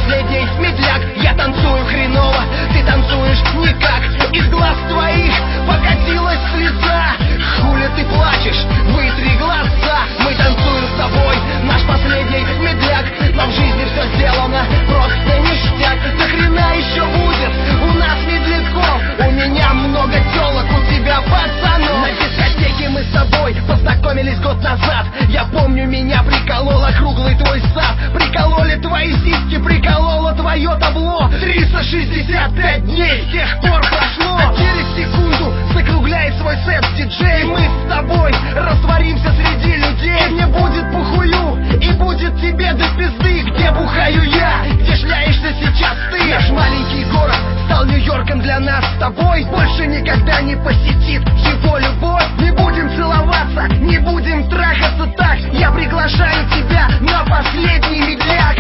последний медляк. Я танцую хреново, ты танцуешь никак. Из глаз твоих покатилась слеза. Хули ты плачешь, вытри глаза. Мы танцуем с тобой, наш последний медляк. Но в жизни все сделано просто ништяк. До хрена еще будет у нас медляков. У меня много телок, у тебя пацанов. На дискотеке мы с тобой познакомились год назад. Я помню, меня приколола круглый твой сад. Прикололи твои сиськи, прикололо твое табло. 365 дней с тех пор прошло. А через секунду закругляет свой сет диджей. Мы с тобой растворимся среди людей. И мне будет похую, и будет тебе до пизды. Где бухаю я, где шляешься сейчас ты. Наш маленький город стал Нью-Йорком для нас с тобой. Больше никогда не посетит его любовь. Не будем целоваться, не будем трахаться так. Я приглашаю тебя на последний медляк.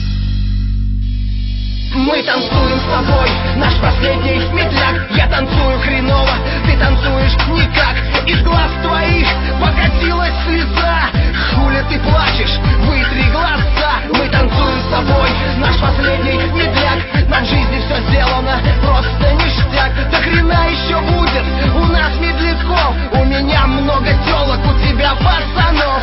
Мы танцуем с тобой, наш последний медляк. Я танцую хреново, ты танцуешь никак. Из глаз твоих покатилась слеза. Хули ты плачешь, вытри глаза. Мы танцуем с тобой, наш последний медляк. Но в жизни все сделано просто ништяк. До хрена еще будет у нас медляков. У меня много телок, у тебя пацанов.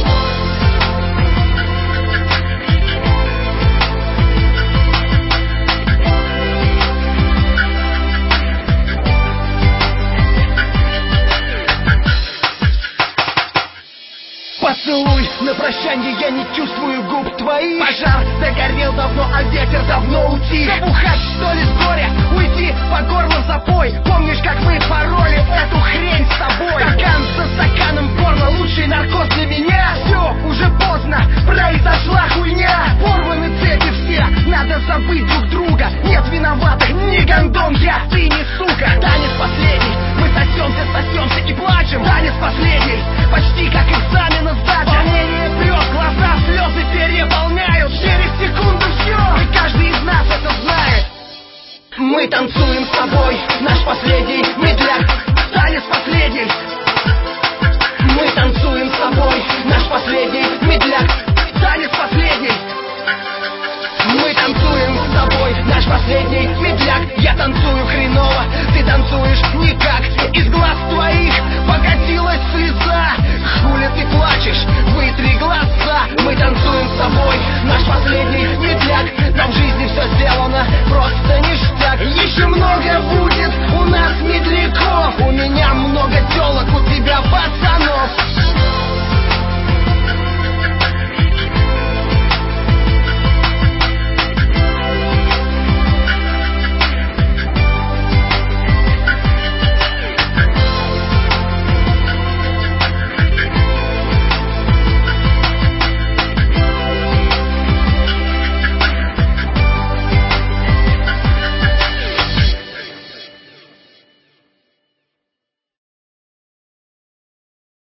Поцелуй на прощанье, я не чувствую губ твоих. Пожар догорел давно, а ветер давно утих. Забухать, что ли, с горя, уйти по горло в запой. Помнишь, как мы пороли эту хрень с тобой? Стакан за стаканом порно, лучший наркоз для меня. Все, уже поздно, произошла хуйня. Порваны цепи все, надо забыть друг друга. Нет виноватых, не гандон я, ты не сука. Танец последний, мы сосемся и плачем. Танец последний, почти как экзамен сдача. Волнение прет, глаза слезы переполняют. Через секунду все, и каждый из нас это знает. Мы танцуем с тобой, наш последний медляк. Танец последний. Мы танцуем с тобой, наш последний медляк. Танец последний.